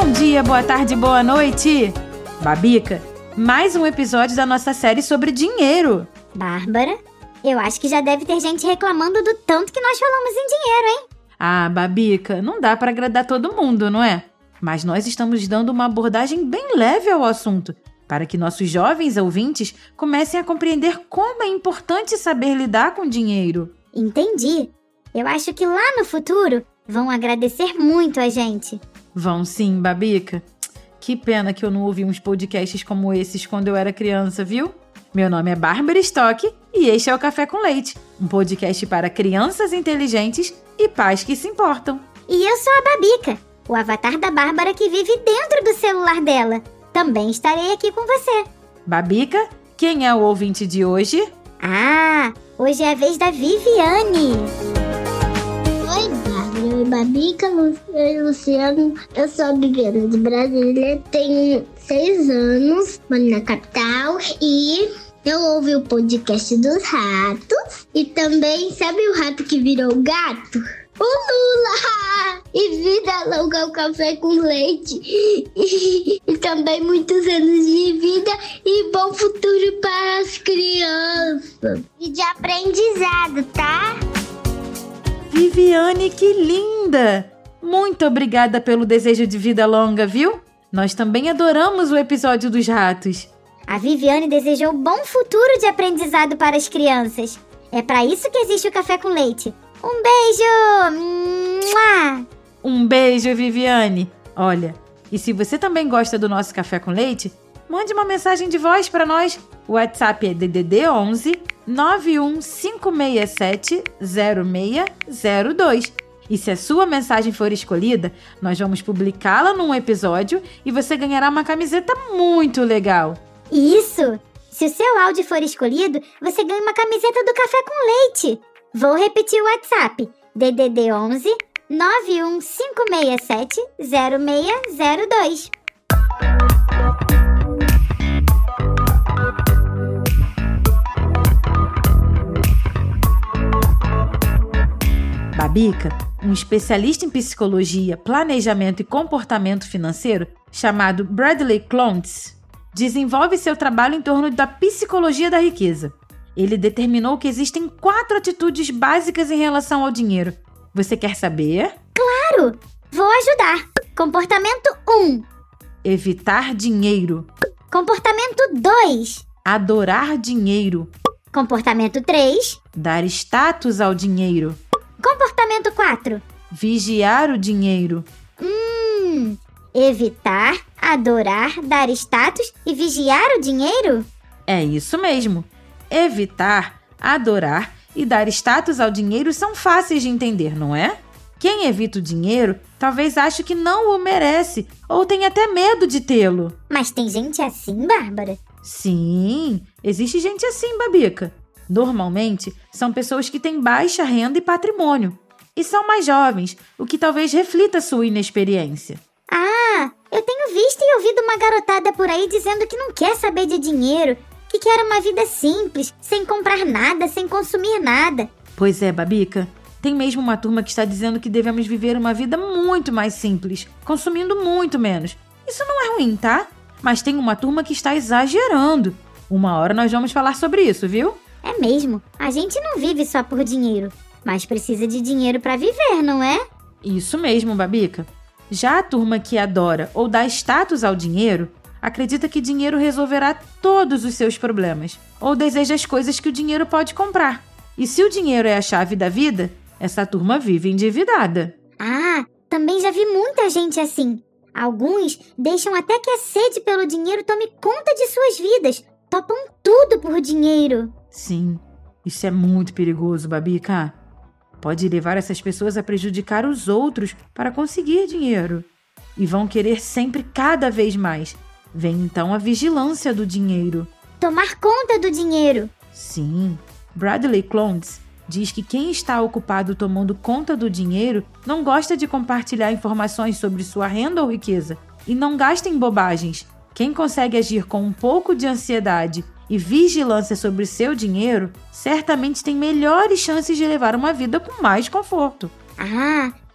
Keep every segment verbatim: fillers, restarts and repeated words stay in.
Bom dia, boa tarde, boa noite! Babica, mais um episódio da nossa série sobre dinheiro. Bárbara, eu acho que já deve ter gente reclamando do tanto que nós falamos em dinheiro, hein? Ah, Babica, não dá para agradar todo mundo, não é? Mas nós estamos dando uma abordagem bem leve ao assunto, para que nossos jovens ouvintes comecem a compreender como é importante saber lidar com dinheiro. Entendi. Eu acho que lá no futuro vão agradecer muito a gente. Vão sim, Babica. Que pena que eu não ouvi uns podcasts como esses quando eu era criança, viu? Meu nome é Bárbara Stock e este é o Café com Leite, um podcast para crianças inteligentes e pais que se importam. E eu sou a Babica, o avatar da Bárbara que vive dentro do celular dela. Também estarei aqui com você. Babica, quem é o ouvinte de hoje? Ah, hoje é a vez da Viviane. Oi, Bárbara. Oi, Babica. Oi, Luciano. Eu sou a Viviane de Brasília. Tenho seis anos, moro na capital e eu ouvi o podcast dos ratos. E também, sabe o rato que virou gato? O Lula! E vida longa ao café com leite. E, e também muitos anos de vida e bom futuro para as crianças. E de aprendizado, tá? Viviane, que linda! Muito obrigada pelo desejo de vida longa, viu? Nós também adoramos o episódio dos ratos. A Viviane desejou bom futuro de aprendizado para as crianças. É para isso que existe o Café com Leite. Um beijo! Mua! Um beijo, Viviane! Olha, e se você também gosta do nosso Café com Leite, mande uma mensagem de voz para nós. O WhatsApp é D D D onze nove um cinco seis sete zero seis zero dois. E se a sua mensagem for escolhida, nós vamos publicá-la num episódio e você ganhará uma camiseta muito legal. Isso! Se o seu áudio for escolhido, você ganha uma camiseta do Café com Leite. Vou repetir o WhatsApp, D D D onze nove um cinco seis sete zero seis zero dois. Babica, um especialista em psicologia, planejamento e comportamento financeiro, chamado Bradley Klontz, desenvolve seu trabalho em torno da psicologia da riqueza. Ele determinou que existem quatro atitudes básicas em relação ao dinheiro. Você quer saber? Claro! Vou ajudar. Comportamento um. Evitar dinheiro. Comportamento dois. Adorar dinheiro. Comportamento três. Dar status ao dinheiro. Comportamento quatro. Vigiar o dinheiro. Hum... Evitar, adorar, dar status e vigiar o dinheiro? É isso mesmo. Evitar, adorar e dar status ao dinheiro são fáceis de entender, não é? Quem evita o dinheiro talvez ache que não o merece ou tenha até medo de tê-lo. Mas tem gente assim, Bárbara? Sim, existe gente assim, Babica. Normalmente, são pessoas que têm baixa renda e patrimônio. E são mais jovens, o que talvez reflita sua inexperiência. Ah, eu tenho visto e ouvido uma garotada por aí dizendo que não quer saber de dinheiro, que quer uma vida simples, sem comprar nada, sem consumir nada. Pois é, Babica. Tem mesmo uma turma que está dizendo que devemos viver uma vida muito mais simples, consumindo muito menos. Isso não é ruim, tá? Mas tem uma turma que está exagerando. Uma hora nós vamos falar sobre isso, viu? É mesmo. A gente não vive só por dinheiro, mas precisa de dinheiro para viver, não é? Isso mesmo, Babica. Já a turma que adora ou dá status ao dinheiro, acredita que dinheiro resolverá todos os seus problemas, ou deseja as coisas que o dinheiro pode comprar. E se o dinheiro é a chave da vida, essa turma vive endividada. Ah, também já vi muita gente assim. Alguns deixam até que a sede pelo dinheiro tome conta de suas vidas. Topam tudo por dinheiro. Sim, isso é muito perigoso, Babica. Pode levar essas pessoas a prejudicar os outros para conseguir dinheiro. E vão querer sempre cada vez mais. Vem então a vigilância do dinheiro. Tomar conta do dinheiro. Sim. Bradley Klontz diz que quem está ocupado tomando conta do dinheiro não gosta de compartilhar informações sobre sua renda ou riqueza e não gasta em bobagens. Quem consegue agir com um pouco de ansiedade e vigilância sobre seu dinheiro, certamente tem melhores chances de levar uma vida com mais conforto. Ah,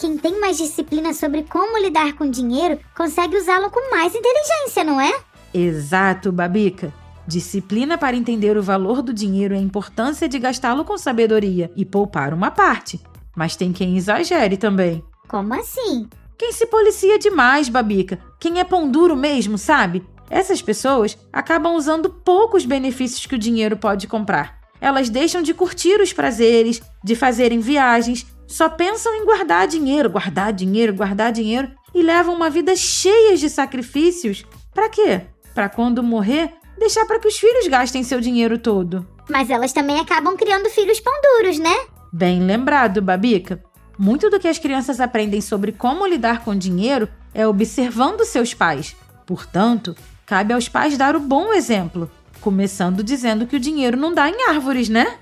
quem tem mais disciplina sobre como lidar com dinheiro consegue usá-lo com mais inteligência, não é? Exato, Babica. Disciplina para entender o valor do dinheiro e a importância de gastá-lo com sabedoria e poupar uma parte. Mas tem quem exagere também. Como assim? Quem se policia demais, Babica. Quem é pão duro mesmo, sabe? Essas pessoas acabam usando poucos benefícios que o dinheiro pode comprar. Elas deixam de curtir os prazeres, de fazerem viagens, só pensam em guardar dinheiro, guardar dinheiro, guardar dinheiro e levam uma vida cheia de sacrifícios. Para quê? Para quando morrer, deixar para que os filhos gastem seu dinheiro todo. Mas elas também acabam criando filhos pão duros, né? Bem lembrado, Babica. Muito do que as crianças aprendem sobre como lidar com dinheiro é observando seus pais. Portanto, cabe aos pais dar o bom exemplo, começando dizendo que o dinheiro não dá em árvores, né?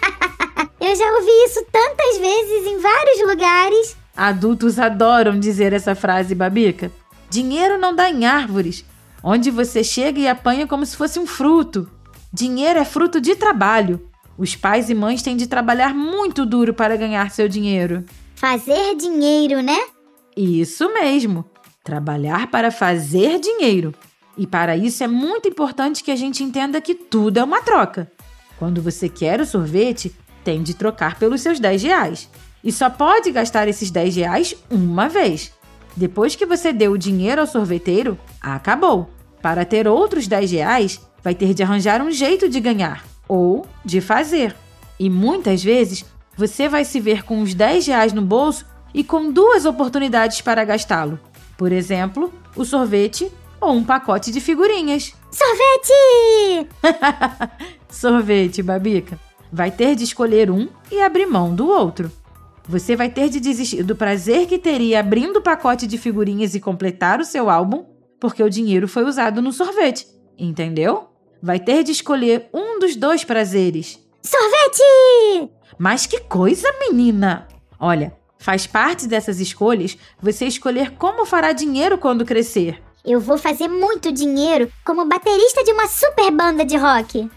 Eu já ouvi isso tantas vezes em vários lugares. Adultos adoram dizer essa frase, Babica. Dinheiro não dá em árvores, onde você chega e apanha como se fosse um fruto. Dinheiro é fruto de trabalho. Os pais e mães têm de trabalhar muito duro para ganhar seu dinheiro. Fazer dinheiro, né? Isso mesmo. Trabalhar para fazer dinheiro. E para isso é muito importante que a gente entenda que tudo é uma troca. Quando você quer o sorvete, tem de trocar pelos seus dez reais. E só pode gastar esses dez reais uma vez. Depois que você deu o dinheiro ao sorveteiro, acabou. Para ter outros dez reais, vai ter de arranjar um jeito de ganhar. Ou de fazer. E muitas vezes, você vai se ver com os dez reais no bolso e com duas oportunidades para gastá-lo. Por exemplo, o sorvete ou um pacote de figurinhas. Sorvete! Sorvete, Babica. Vai ter de escolher um e abrir mão do outro. Você vai ter de desistir do prazer que teria abrindo o pacote de figurinhas e completar o seu álbum, porque o dinheiro foi usado no sorvete. Entendeu? Vai ter de escolher um dos dois prazeres. Sorvete! Mas que coisa, menina! Olha, faz parte dessas escolhas você escolher como fará dinheiro quando crescer. Eu vou fazer muito dinheiro como baterista de uma super banda de rock.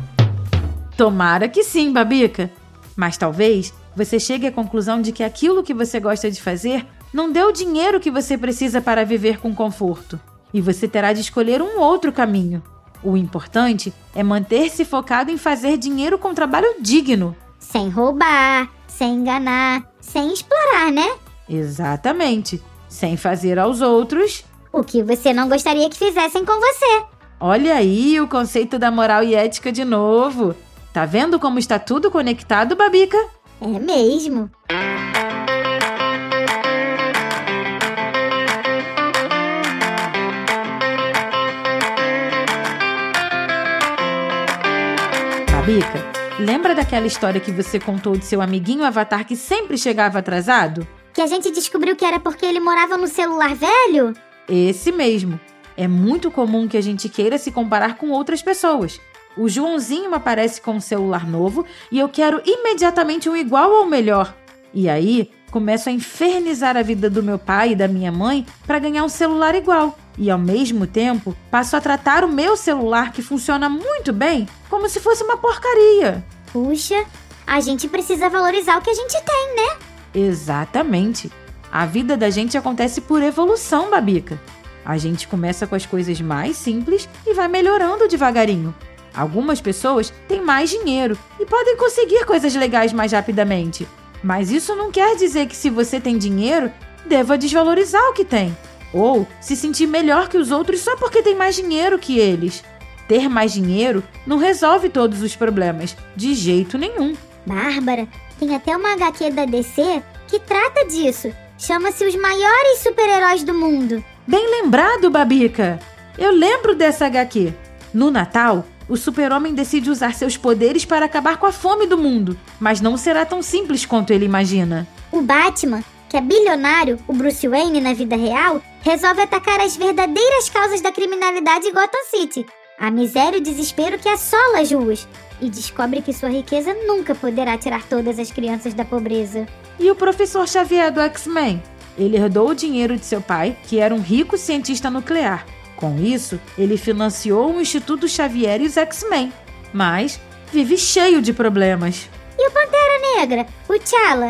Tomara que sim, Babica. Mas talvez você chegue à conclusão de que aquilo que você gosta de fazer não dê o dinheiro que você precisa para viver com conforto. E você terá de escolher um outro caminho. O importante é manter-se focado em fazer dinheiro com trabalho digno. Sem roubar, sem enganar, sem explorar, né? Exatamente. Sem fazer aos outros o que você não gostaria que fizessem com você. Olha aí o conceito da moral e ética de novo. Tá vendo como está tudo conectado, Babica? É mesmo. Babica, lembra daquela história que você contou de seu amiguinho Avatar que sempre chegava atrasado? Que a gente descobriu que era porque ele morava no celular velho? Esse mesmo. É muito comum que a gente queira se comparar com outras pessoas. O Joãozinho aparece com um celular novo e eu quero imediatamente um igual ou melhor. E aí, começo a infernizar a vida do meu pai e da minha mãe para ganhar um celular igual. E, ao mesmo tempo, passo a tratar o meu celular, que funciona muito bem, como se fosse uma porcaria. Puxa, a gente precisa valorizar o que a gente tem, né? Exatamente. A vida da gente acontece por evolução, Babica. A gente começa com as coisas mais simples e vai melhorando devagarinho. Algumas pessoas têm mais dinheiro e podem conseguir coisas legais mais rapidamente. Mas isso não quer dizer que se você tem dinheiro, deva desvalorizar o que tem. Ou se sentir melhor que os outros só porque tem mais dinheiro que eles. Ter mais dinheiro não resolve todos os problemas, de jeito nenhum. Bárbara, tem até uma agá quê da dê cê que trata disso. Chama-se Os Maiores Super-Heróis do Mundo. Bem lembrado, Babica! Eu lembro dessa agá quê. No Natal, o super-homem decide usar seus poderes para acabar com a fome do mundo, mas não será tão simples quanto ele imagina. O Batman, que é bilionário, o Bruce Wayne na vida real, resolve atacar as verdadeiras causas da criminalidade em Gotham City, a miséria e o desespero que assola as ruas, e descobre que sua riqueza nunca poderá tirar todas as crianças da pobreza. E o professor Xavier do X-Men? Ele herdou o dinheiro de seu pai, que era um rico cientista nuclear. Com isso, ele financiou o Instituto Xavier e os X-Men, mas vive cheio de problemas. E o Pantera Negra, o T'Challa?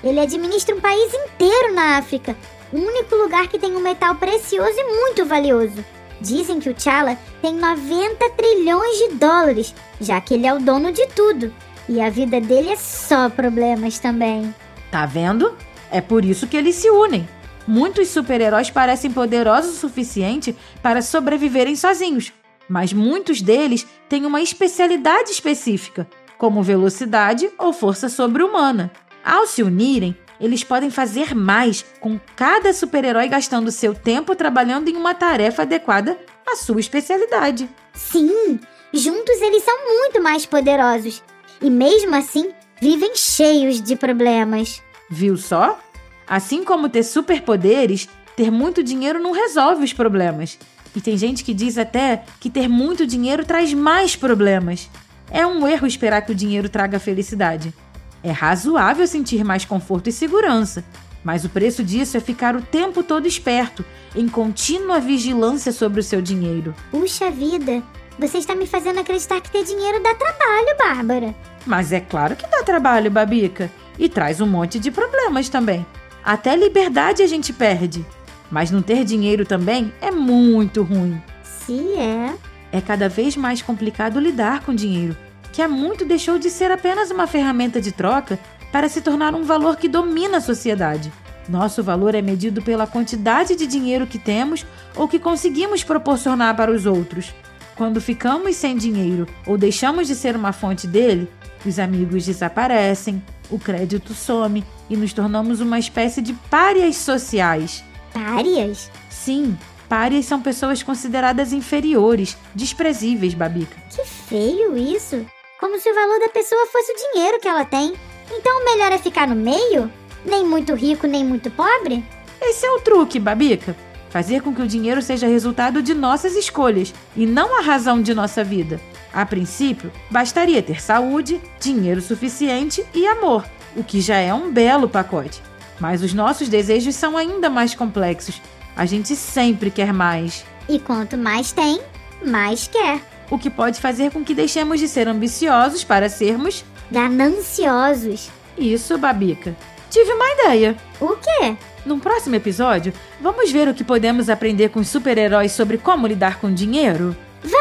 Ele administra um país inteiro na África, o único lugar que tem um metal precioso e muito valioso. Dizem que o T'Challa tem noventa trilhões de dólares, já que ele é o dono de tudo. E a vida dele é só problemas também. Tá vendo? É por isso que eles se unem. Muitos super-heróis parecem poderosos o suficiente para sobreviverem sozinhos, mas muitos deles têm uma especialidade específica, como velocidade ou força sobre-humana. Ao se unirem, eles podem fazer mais, com cada super-herói gastando seu tempo trabalhando em uma tarefa adequada à sua especialidade. Sim, juntos eles são muito mais poderosos. E mesmo assim, vivem cheios de problemas. Viu só? Assim como ter superpoderes, ter muito dinheiro não resolve os problemas. E tem gente que diz até que ter muito dinheiro traz mais problemas. É um erro esperar que o dinheiro traga felicidade. É razoável sentir mais conforto e segurança, mas o preço disso é ficar o tempo todo esperto, em contínua vigilância sobre o seu dinheiro. Puxa vida, você está me fazendo acreditar que ter dinheiro dá trabalho, Bárbara. Mas é claro que dá trabalho, Babica, e traz um monte de problemas também. Até liberdade a gente perde. Mas não ter dinheiro também é muito ruim. Se é. É cada vez mais complicado lidar com dinheiro, que há muito deixou de ser apenas uma ferramenta de troca para se tornar um valor que domina a sociedade. Nosso valor é medido pela quantidade de dinheiro que temos ou que conseguimos proporcionar para os outros. Quando ficamos sem dinheiro ou deixamos de ser uma fonte dele, os amigos desaparecem, o crédito some e nos tornamos uma espécie de párias sociais. Párias? Sim, párias são pessoas consideradas inferiores, desprezíveis, Babica. Que feio isso! Como se o valor da pessoa fosse o dinheiro que ela tem. Então o melhor é ficar no meio? Nem muito rico, nem muito pobre? Esse é o truque, Babica. Fazer com que o dinheiro seja resultado de nossas escolhas e não a razão de nossa vida. A princípio, bastaria ter saúde, dinheiro suficiente e amor, o que já é um belo pacote. Mas os nossos desejos são ainda mais complexos. A gente sempre quer mais. E quanto mais tem, mais quer. O que pode fazer com que deixemos de ser ambiciosos para sermos gananciosos. Isso, Babica. Tive uma ideia. O quê? Num próximo episódio, vamos ver o que podemos aprender com os super-heróis sobre como lidar com dinheiro?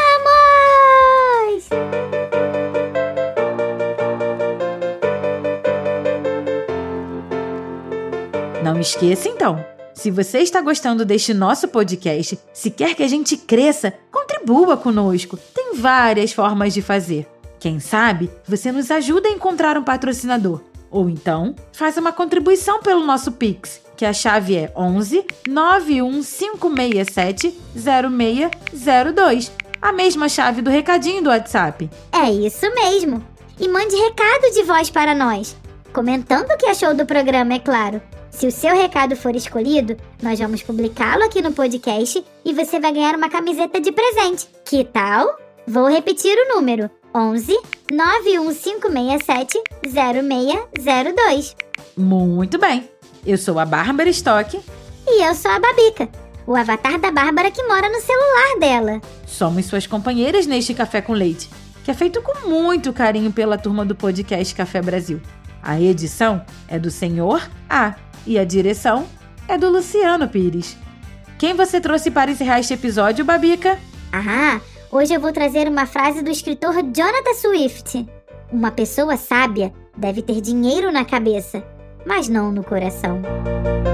Vamos! Não esqueça, então, se você está gostando deste nosso podcast, se quer que a gente cresça, contribua conosco. Tem várias formas de fazer. Quem sabe, você nos ajuda a encontrar um patrocinador. Ou então, faz uma contribuição pelo nosso Pix, que a chave é onze, nove um cinco seis sete, zero seis zero dois. A mesma chave do recadinho do WhatsApp. É isso mesmo. E mande recado de voz para nós, comentando o que achou do programa, é claro. Se o seu recado for escolhido, nós vamos publicá-lo aqui no podcast e você vai ganhar uma camiseta de presente. Que tal? Vou repetir o número: onze, nove um cinco seis sete, zero seis zero dois. Muito bem. Eu sou a Bárbara Stock. E eu sou a Babica, o avatar da Bárbara que mora no celular dela. Somos suas companheiras neste Café com Leite, que é feito com muito carinho pela turma do podcast Café Brasil. A edição é do Senhor A e a direção é do Luciano Pires. Quem você trouxe para encerrar este episódio, Babica? Ah, hoje eu vou trazer uma frase do escritor Jonathan Swift. Uma pessoa sábia deve ter dinheiro na cabeça, mas não no coração.